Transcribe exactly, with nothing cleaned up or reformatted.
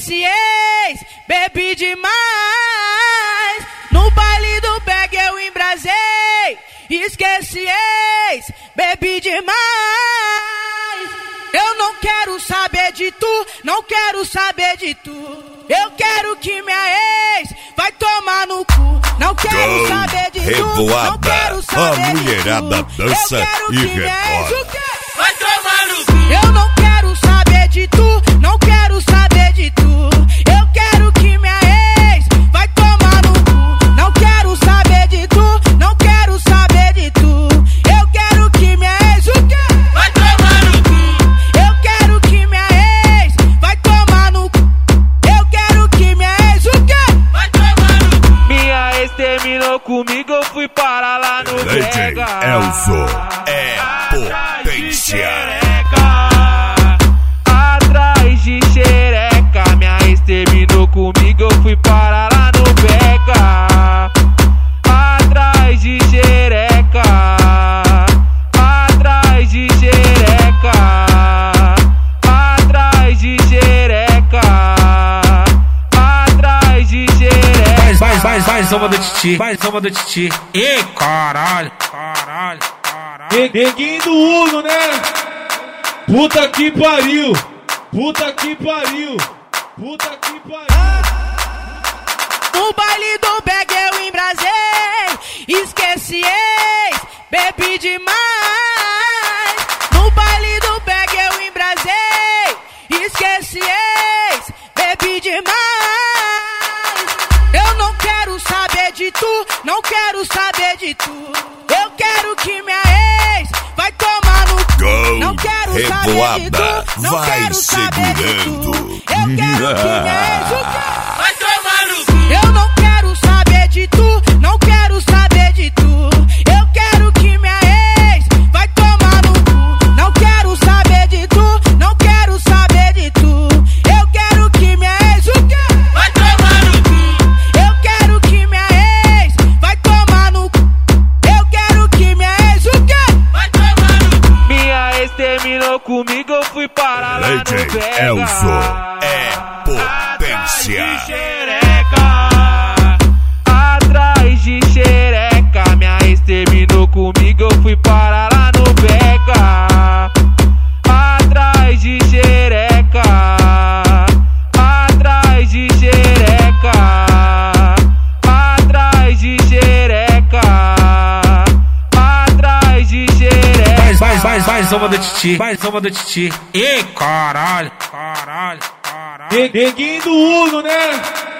Esqueci ex, bebi demais. No baile do bag eu embrasei. Esqueci ex, bebi demais. Eu não quero saber de tu, não quero saber de tu. Eu quero que minha ex vai tomar no cu. Não quero Gol, saber de revoada. tu, não quero saber A mulherada de tu. dança Eu quero e que minha ex rebola. o quê? Vai tomar no cu. Eu não quero saber de tu, não quero saber de tu. Eu quero que minha ex vai tomar no cu. Não quero saber de tu, não quero saber de tu. Eu quero que minha ex o quê? Vai tomar no cu. Eu quero que minha ex vai tomar no cu. Eu quero que minha ex o quê? Vai tomar no cu. Minha ex terminou comigo, eu fui parar lá no D J Brega. Elzo é potência. Atrás de xereca, minha ex terminou comigo, eu fui parar lá no Brega. Atrás de xereca, atrás de xereca, atrás de xereca, atrás de xereca. Vai, vai, vai, zoma do titi, vai, zoma do titi. Ih, caralho, caralho, caralho. Neguinho do Uno, né? Puta que pariu, puta que pariu, puta que pariu. No baile do bag eu embrasei. Esqueci ex, bebi demais. No baile do bag eu embrasei. Esqueci ex, bebi demais. Eu não quero saber de tu, não quero saber de tu. Eu quero que minha ex vai tomar no cu. Gol, Não quero saber de revoada, tu, não vai quero saber de tu. segurando. Eu quero que minha ex o quê? Vai tomar no cu. Eu não quero saber de tu, não quero saber de tu. Eu quero que minha ex vai tomar no cu. Não quero saber de tu, não quero saber de tu. Eu quero que minha ex o quê? Vai tomar no cu. Eu quero que minha ex vai tomar no cu. Eu quero que minha ex o quê? Vai tomar no cu. Minha ex terminou comigo, eu fui parar lá no D J Brega. Elzo é potência. Atrás de xereca, minha ex terminou comigo, eu fui parar lá no Brega. Atrás de xereca, atrás de xereca, atrás de xereca, atrás de xereca. Vai, vai, vai, vai, zoma do titi, vai, zoma do titi. Ih, caralho, caralho, caralho. Neguinho do Uno, né?